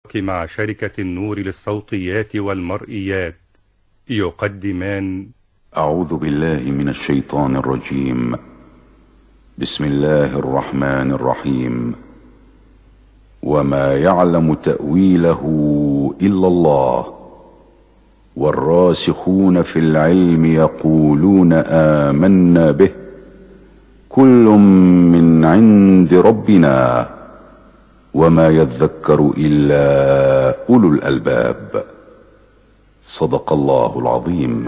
مع شركة النور للصوتيات والمرئيات يقدمان. أعوذ بالله من الشيطان الرجيم. بسم الله الرحمن الرحيم. وما يعلم تأويله إلا الله والراسخون في العلم يقولون آمنا به كل من عند ربنا وما يذكر إلا أولو الألباب. صدق الله العظيم.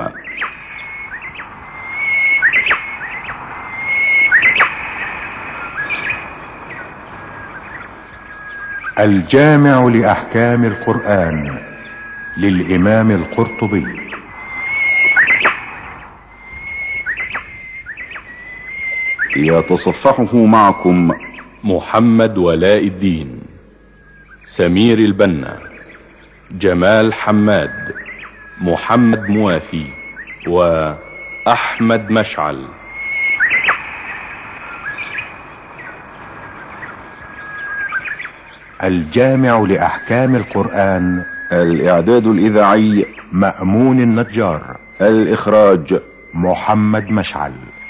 الجامع لأحكام القرآن للإمام القرطبي. يتصفحه معكم محمد ولاء الدين، سمير البنا، جمال حماد، محمد موافي، وأحمد مشعل. الجامع لأحكام القرآن. الإعداد الإذاعي مأمون النجار. الإخراج محمد مشعل.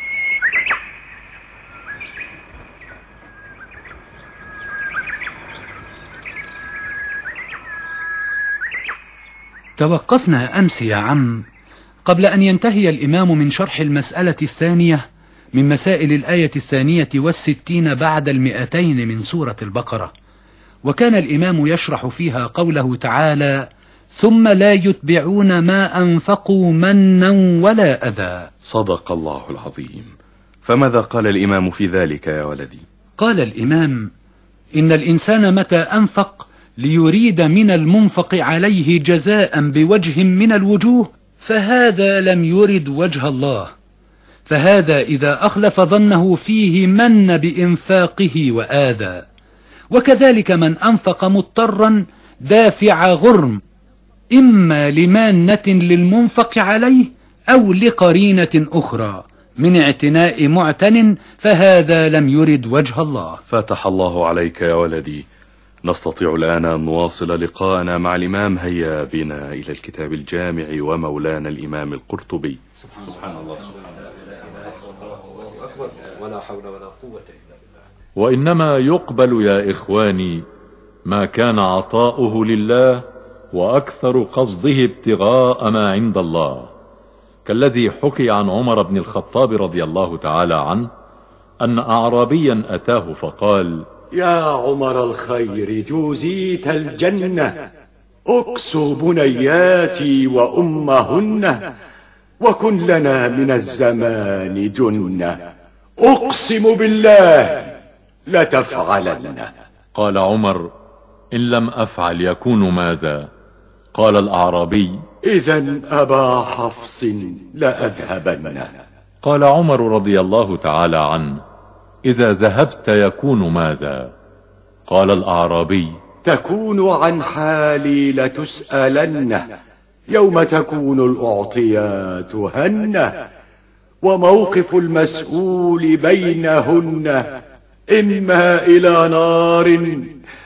توقفنا أمس يا عم قبل أن ينتهي الإمام من شرح المسألة الثانية من مسائل الآية 62 بعد 200 من سورة البقرة، وكان الإمام يشرح فيها قوله تعالى: ثم لا يتبعون ما أنفقوا منا ولا أذى. صدق الله العظيم. فماذا قال الإمام في ذلك يا ولدي؟ قال الإمام: إن الإنسان متى أنفق ليريد من المنفق عليه جزاء بوجه من الوجوه فهذا لم يرد وجه الله، فهذا إذا أخلف ظنه فيه من بإنفاقه وآذى. وكذلك من أنفق مضطرا دافع غرم، إما لمانة للمنفق عليه أو لقرينة أخرى من اعتناء معتن، فهذا لم يرد وجه الله. فتح الله عليك يا ولدي. نستطيع الآن أن نواصل لقاءنا مع الإمام. هيا بنا إلى الكتاب الجامع ومولانا الإمام القرطبي. سبحان الله ولا حول ولا قوة إلا بالله. وإنما يقبل يا إخواني ما كان عطاؤه لله وأكثر قصده ابتغاء ما عند الله، كالذي حكي عن عمر بن الخطاب رضي الله تعالى عنه أن أعرابيا أتاه فقال: يا عمر الخير جوزيت الجنة، أكسو بنياتي وأمهن وكن لنا من الزمان جنة، أقسم بالله لتفعلن. قال عمر: إن لم أفعل يكون ماذا؟ قال الأعرابي: إذن أبا حفص لأذهبن. قال عمر رضي الله تعالى عنه: إذا ذهبت يكون ماذا؟ قال الأعرابي: تكون عن حالي لتسألن يوم تكون الأعطيات هنة، وموقف المسؤول بينهن إما إلى نار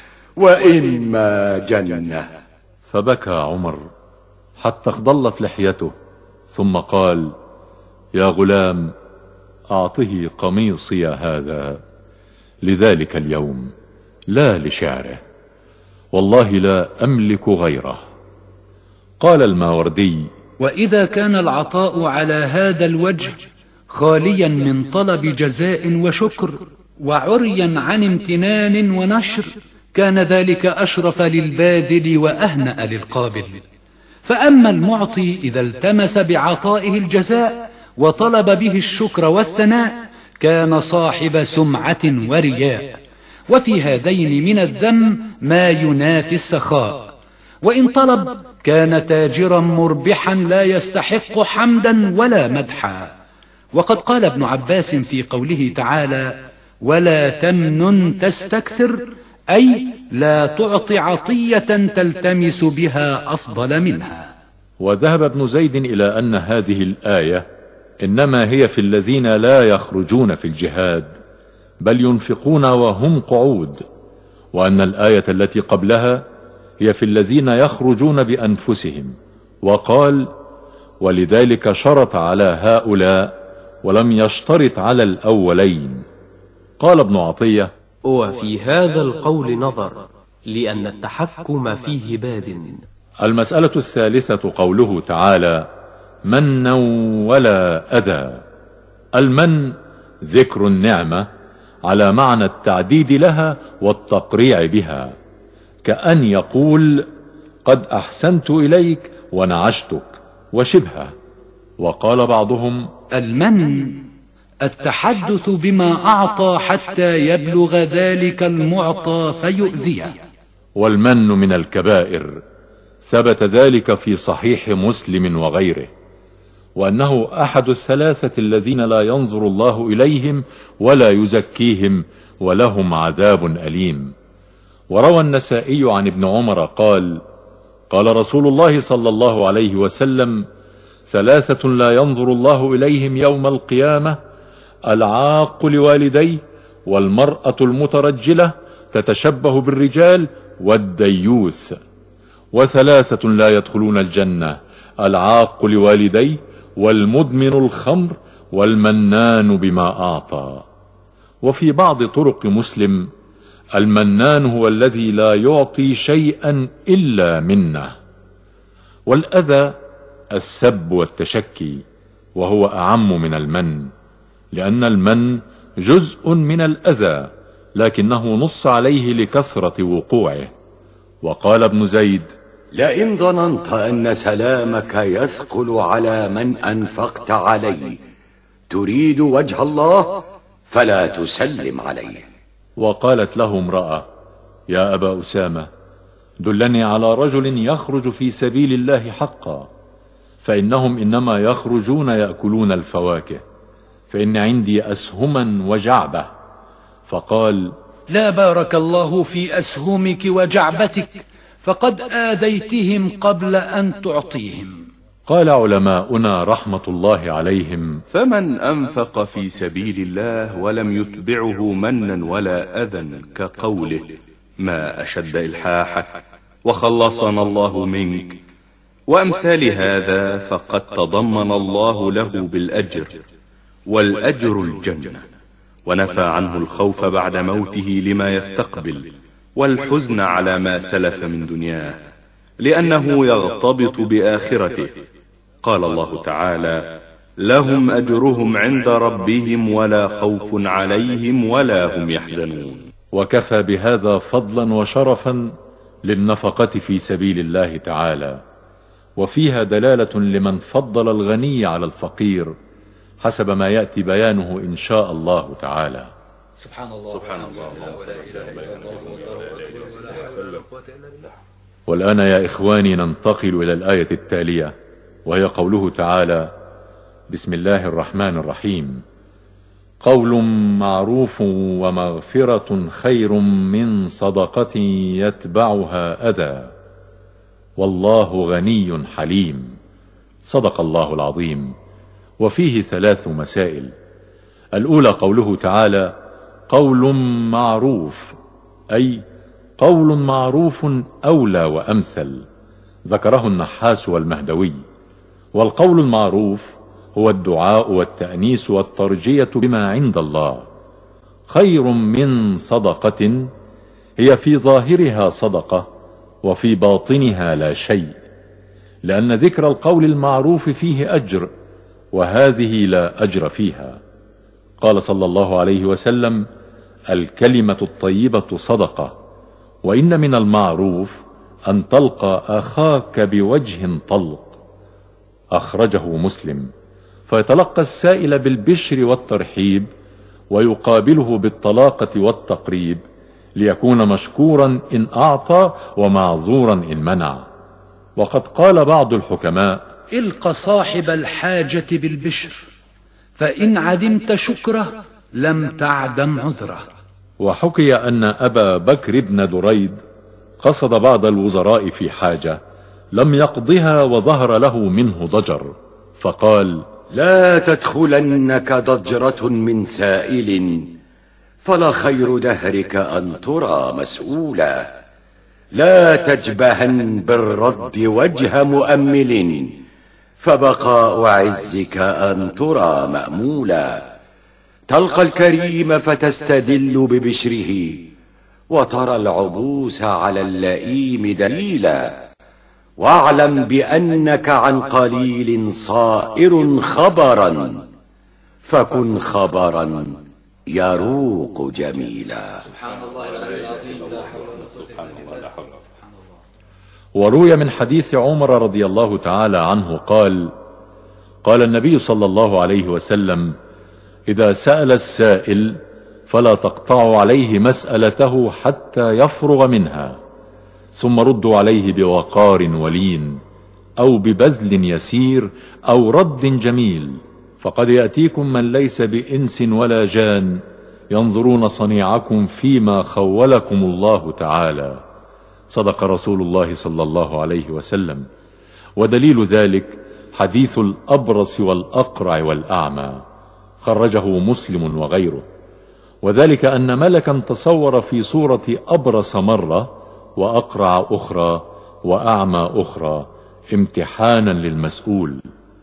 وإما جنة. فبكى عمر حتى اخضلت لحيته، ثم قال: يا غلام، أعطه قميصي هذا لذلك اليوم لا لشعره، والله لا أملك غيره. قال الماوردي: وإذا كان العطاء على هذا الوجه خاليا من طلب جزاء وشكر وعريا عن امتنان ونشر كان ذلك أشرف للباذل وأهنأ للقابل. فأما المعطي إذا التمس بعطائه الجزاء وطلب به الشكر والثناء كان صاحب سمعة ورياء، وفي هذين من الذم ما ينافي السخاء. وإن طلب كان تاجرا مربحا لا يستحق حمدا ولا مدحا. وقد قال ابن عباس في قوله تعالى: ولا تمنن تستكثر، أي لا تعطي عطية تلتمس بها أفضل منها. وذهب ابن زيد إلى أن هذه الآية إنما هي في الذين لا يخرجون في الجهاد بل ينفقون وهم قعود، وأن الآية التي قبلها هي في الذين يخرجون بأنفسهم، وقال: ولذلك شرط على هؤلاء ولم يشترط على الأولين. قال ابن عطية: وفي هذا القول نظر، لأن التحكم فيه باد. المسألة الثالثة قوله تعالى: منا ولا أذى. المن ذكر النعمة على معنى التعديد لها والتقريع بها، كأن يقول: قد أحسنت إليك ونعشتك وشبهه. وقال بعضهم: المن التحدث بما أعطى حتى يبلغ ذلك المعطى فيؤذيه. والمن من الكبائر، ثبت ذلك في صحيح مسلم وغيره، وأنه أحد الثلاثة الذين لا ينظر الله إليهم ولا يزكيهم ولهم عذاب أليم. وروى النسائي عن ابن عمر قال: قال رسول الله صلى الله عليه وسلم: ثلاثة لا ينظر الله إليهم يوم القيامة: العاق لوالديه، والمرأة المترجلة تتشبه بالرجال، والديوث. وثلاثة لا يدخلون الجنة: العاق لوالديه، والمدمن الخمر، والمنان بما أعطى. وفي بعض طرق مسلم: المنان هو الذي لا يعطي شيئا إلا منه. والأذى السب والتشكي، وهو أعم من المن، لأن المن جزء من الأذى، لكنه نص عليه لكثرة وقوعه. وقال ابن زيد: لئن ظننت أن سلامك يثقل على من أنفقت عليه تريد وجه الله فلا تسلم عليه. وقالت له امرأة: يا أبا أسامة، دلني على رجل يخرج في سبيل الله حقا، فإنهم إنما يخرجون يأكلون الفواكه، فإن عندي أسهما وجعبة. فقال: لا بارك الله في أسهمك وجعبتك، فقد آذيتهم قبل أن تعطيهم. قال علماؤنا رحمة الله عليهم: فمن أنفق في سبيل الله ولم يتبعه منا ولا أذى، كقوله: ما أشد إلحاحك وخلصنا الله منك، وأمثال هذا، فقد تضمن الله له بالأجر، والأجر الجنة، ونفى عنه الخوف بعد موته لما يستقبل، والحزن على ما سلف من دنياه، لأنه يغتبط بآخرته. قال الله تعالى: لهم أجرهم عند ربهم ولا خوف عليهم ولا هم يحزنون. وكفى بهذا فضلا وشرفا للنفقة في سبيل الله تعالى، وفيها دلالة لمن فضل الغني على الفقير، حسب ما يأتي بيانه إن شاء الله تعالى. سبحان الله سبحان الله. والآن يا إخواني ننتقل إلى الآية التالية، وهي قوله تعالى: بسم الله الرحمن الرحيم: قول معروف ومغفرة خير من صدقة يتبعها أذى، والله غني حليم. صدق الله العظيم. وفيه 3 مسائل. الأولى قوله تعالى: قول معروف، أي قول معروف أولى وأمثل، ذكره النحاس والمهدوي. والقول المعروف هو الدعاء والتأنيس والترجية بما عند الله. خير من صدقة، هي في ظاهرها صدقة وفي باطنها لا شيء، لأن ذكر القول المعروف فيه أجر، وهذه لا أجر فيها. قال صلى الله عليه وسلم: الكلمة الطيبة صدقة، وإن من المعروف أن تلقى أخاك بوجه طلق. أخرجه مسلم. فيتلقى السائل بالبشر والترحيب، ويقابله بالطلاقة والتقريب، ليكون مشكورا إن أعطى ومعذورا إن منع. وقد قال بعض الحكماء: الق صاحب الحاجة بالبشر، فإن عدمت شكره لم تعدم عذره. وحكي أن أبا بكر بن دريد قصد بعض الوزراء في حاجة لم يقضها، وظهر له منه ضجر، فقال: لا تدخلنك ضجرة من سائل، فلا خير دهرك أن ترى مسؤولا. لا تجبهن بالرد وجه مؤمل، فبقاء عزك أن ترى مأمولا. تلقى الكريم فتستدل ببشره، وترى العبوس على اللئيم دليلا. واعلم بأنك عن قليل صائر خبرا، فكن خبرا يروق جميلا. سبحان الله العظيم، لا حول ولا قوة. وروي من حديث عمر رضي الله تعالى عنه قال: قال النبي صلى الله عليه وسلم: إذا سأل السائل فلا تقطعوا عليه مسألته حتى يفرغ منها، ثم ردوا عليه بوقار ولين، أو ببذل يسير، أو رد جميل، فقد يأتيكم من ليس بإنس ولا جان ينظرون صنيعكم فيما خولكم الله تعالى. صدق رسول الله صلى الله عليه وسلم. ودليل ذلك حديث الأبرص والأقرع والأعمى، خرجه مسلم وغيره، وذلك أن ملكا تصور في صورة أبرص مرة وأقرع أخرى وأعمى أخرى امتحانا للمسؤول.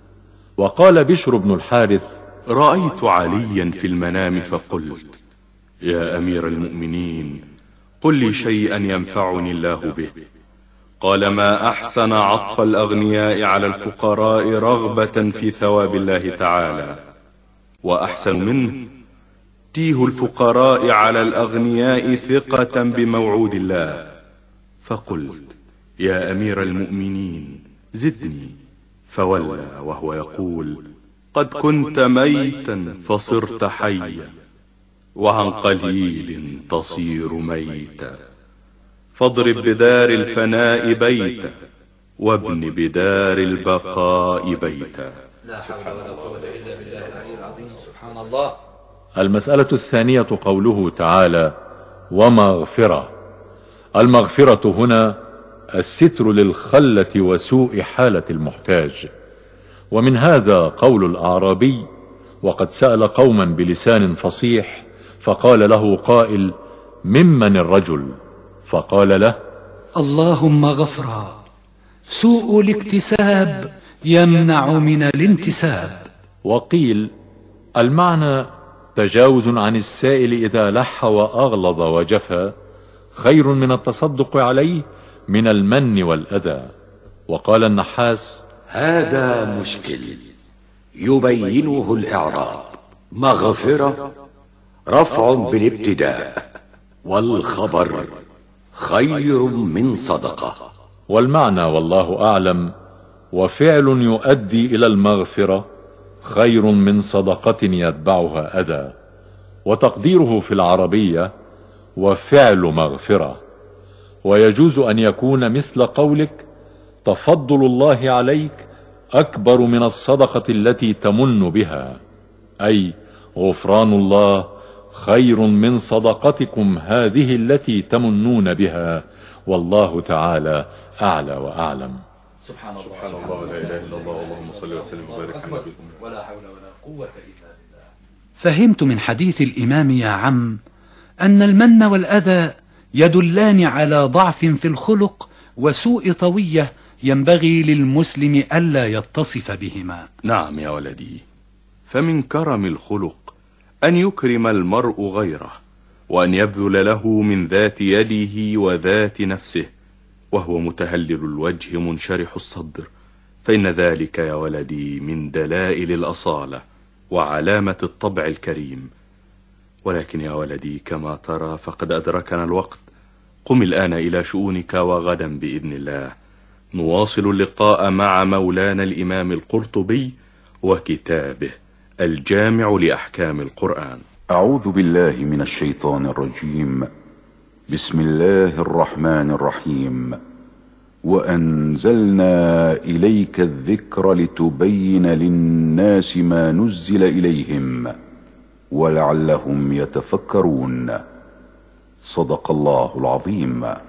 وقال بشر بن الحارث: رأيت عليا في المنام فقلت: يا أمير المؤمنين، قل لي شيئا ينفعني الله به. قال: ما أحسن عطف الأغنياء على الفقراء رغبة في ثواب الله تعالى، وأحسن منه تيه الفقراء على الأغنياء ثقة بموعود الله. فقلت: يا أمير المؤمنين زدني. فولى وهو يقول: قد كنت ميتا فصرت حيا، وعن قليل تصير ميتا، فاضرب بدار الفناء بيتا، وابن بدار البقاء بيتا. لا حول ولا قوة إلا بالله العلي العظيم. سبحان الله. المسألة الثانية قوله تعالى: ومغفرة. المغفرة هنا الستر للخلة وسوء حالة المحتاج. ومن هذا قول الأعرابي: وقد سأل قوما بلسان فصيح، فقال له قائل: ممن الرجل؟ فقال له: اللهم غفرا. سوء الاكتساب يمنع من الانتساب. وقيل المعنى تجاوز عن السائل إذا لح وأغلظ وجفا خير من التصدق عليه من المن والأذى. وقال النحاس: هذا مشكل يبينه الإعراب. مغفرة رفع بالابتداء، والخبر خير من صدقة. والمعنى والله أعلم: وفعل يؤدي إلى المغفرة خير من صدقة يتبعها أذى. وتقديره في العربية: وفعل مغفرة. ويجوز أن يكون مثل قولك: تفضل الله عليك أكبر من الصدقة التي تمن بها، أي غفران الله خير من صدقتكم هذه التي تمنون بها، والله تعالى أعلى وأعلم. سبحان الله. سبحان الله، لا إله إلا الله، اللهم صل وسلم وبارك على نبينا. ولا حول ولا قوة إلا بالله. فهمت من حديث الإمام يا عم أن المن والأذى يدلان على ضعف في الخلق وسوء طوية ينبغي للمسلم ألا يتصف بهما. نعم يا ولدي، فمن كرم الخلق أن يكرم المرء غيره، وأن يبذل له من ذات يده وذات نفسه، وهو متهلل الوجه منشرح الصدر، فإن ذلك يا ولدي من دلائل الأصالة وعلامة الطبع الكريم. ولكن يا ولدي كما ترى فقد أدركنا الوقت. قم الآن إلى شؤونك، وغدا بإذن الله نواصل اللقاء مع مولانا الإمام القرطبي وكتابه الجامع لأحكام القرآن. أعوذ بالله من الشيطان الرجيم. بسم الله الرحمن الرحيم. وأنزلنا إليك الذكر لتبين للناس ما نزل إليهم ولعلهم يتفكرون. صدق الله العظيم.